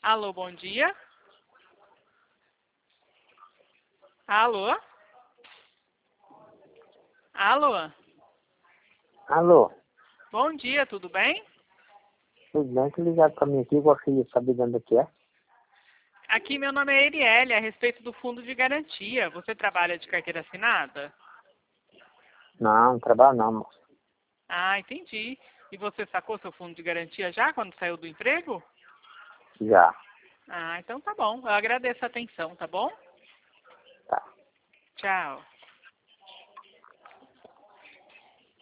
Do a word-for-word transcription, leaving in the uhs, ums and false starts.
Alô, bom dia. Alô? Alô? Alô, Bom dia, tudo bem? tudo bem? Que ligado pra mim aqui, gostaria de saber de onde é que é. Aqui meu nome é Erielle, a respeito do fundo de garantia. Você trabalha de carteira assinada? Não, não trabalho não, moço. Ah, entendi. E você sacou seu fundo de garantia já quando saiu do emprego? Já, Ah, então tá bom. Eu agradeço a atenção, tá bom? tá. Tchau.